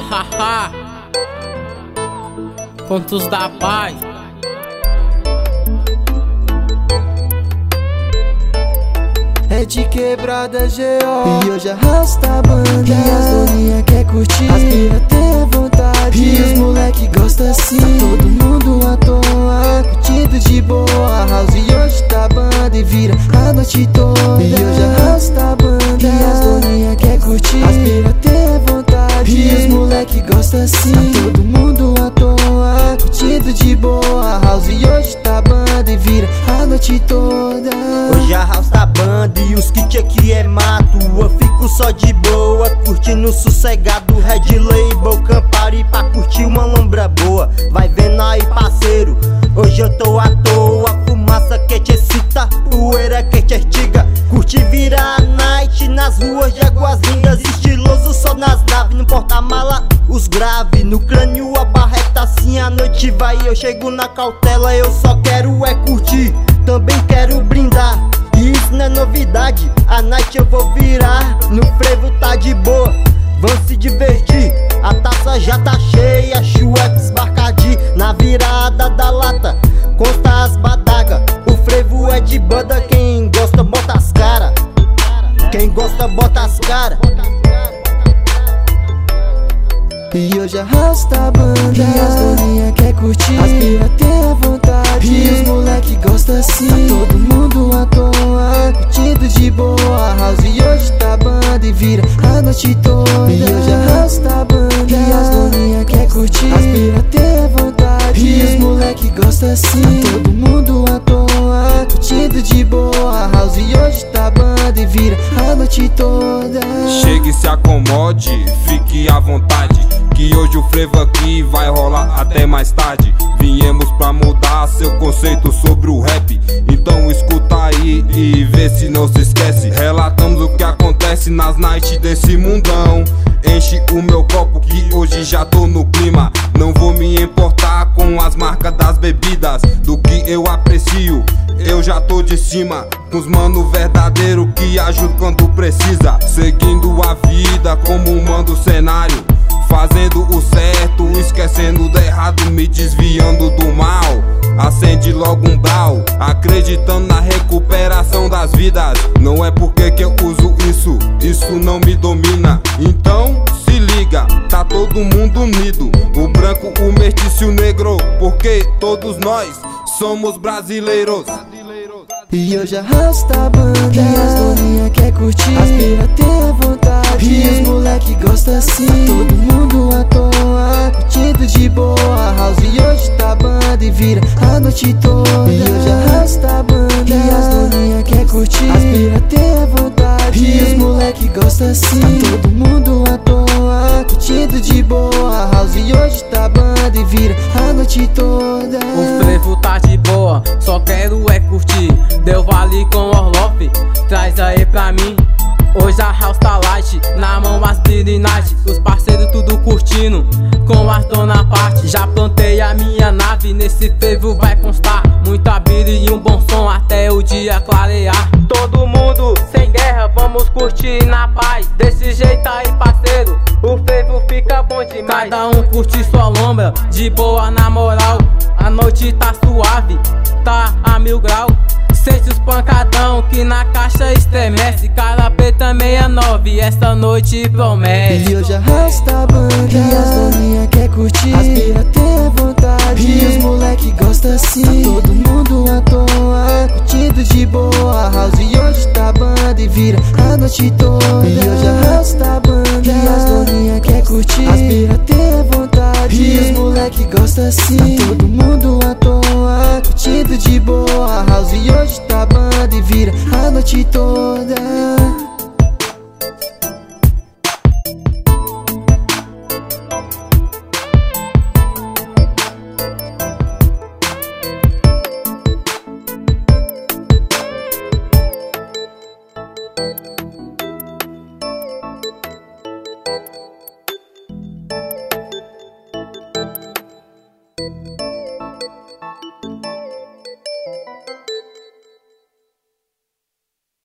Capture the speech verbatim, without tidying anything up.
Hahaha. Contos da paz. É de quebrada G O e hoje arrasta a banda. E as doninha quer curtir, aspira ter vontade. E os moleque gosta assim, tá todo mundo à toa, curtindo de boa. House e hoje tá banda e vira a noite toda. E hoje arrasta a banda. E as doninha quer curtir, aspira ter vontade. E os moleque gosta assim, tá todo mundo à toa, curtindo de boa. House e hoje tá banda e vira a noite toda. Hoje a house tá banda e os kits aqui é mato. Eu fico só de boa, curtindo sossegado. Red Label, Campari pra curtir uma lombra boa. Vai vendo aí, parceiro, hoje eu tô à toa. Fumaça que te excita, poeira que te estiga. Curte virar a night nas ruas de Águas Lindas. Estiloso só nas naves, no porta-mala os grave. No crânio a barreta assim, a noite vai. Eu chego na cautela, eu só quero é curtir, também quero brindar. E isso não é novidade, a night eu vou virar. No frevo tá de boa, vão se divertir. A taça já tá cheia, Schweppes, Bacardi. Na virada da lata, consta as badaga. O frevo é de banda, quem gosta bota as cara. Quem gosta bota as cara. E hoje arrasta a banda. E as doninha quer curtir, aspira ter vontade. E os moleque gosta assim, tá todo mundo à toa, curtindo de boa. House e hoje tá banda e vira a noite toda. E hoje arrasta a banda. E as doninha quer curtir, aspira ter vontade. E os moleque gosta assim, tá todo mundo à toa, curtindo de boa. House e hoje tá banda e vira a noite toda. Chegue e se acomode, fique à vontade, que hoje o frevo aqui vai rolar até mais tarde. Viemos pra mudar seu conceito sobre o rap, então escuta aí e vê se não se esquece. Relatamos o que acontece nas nights desse mundão. Enche o meu copo que hoje já tô no clima. Não vou me importar com as marcas das bebidas, do que eu aprecio eu já tô de cima. Com os mano verdadeiro que ajuda quando precisa. Seguindo a vida como manda o cenário, fazendo o certo, esquecendo do errado, me desviando do mal. Acende logo um brau, acreditando na recuperação das vidas. Não é porque que eu uso isso, isso não me domina. Então se liga, tá todo mundo unido, o branco, o mestiço e o negro, porque todos nós somos brasileiros. E hoje arrasta a banda. E as doninha quer curtir, aspira ter vontade. E os moleque gosta assim, tá todo mundo à toa, curtindo de boa. House e hoje tá banda e vira a noite toda. E hoje arrasta a banda. E as doninha quer curtir, aspira ter vontade. E os moleque gosta assim, tá todo mundo à toa, curtindo de boa. House e hoje tá banda e vira a noite toda. O frevo tá de boa, só quero é curtir. Deu vale com Orloff, traz aí pra mim. Hoje a house tá light, na mão as birinage. Os parceiros tudo curtindo, com as dona parte. Já plantei a minha nave, nesse frevo vai constar muita bira e um bom som até o dia clarear. Todo mundo sem guerra, vamos curtir na paz. Desse jeito aí, parceiro, o frevo fica bom demais. Cada um curte sua lombra, de boa na moral. A noite tá suave, tá a mil grau. Sente os pancadão que na caixa estremece. Cara preta sessenta e nove, essa noite promete. E hoje arrasta a banda. E as doninha quer curtir, aspira ter vontade. E os moleque gosta assim, tá todo mundo à toa, curtindo de boa. House e hoje tá banda e vira a noite toda. E hoje arrasta a banda. E as doninha quer curtir, aspira ter vontade. E os moleque gosta assim, tá todo mundo à toa, curtindo de boa. House e hoje tá banda e vira a noite toda.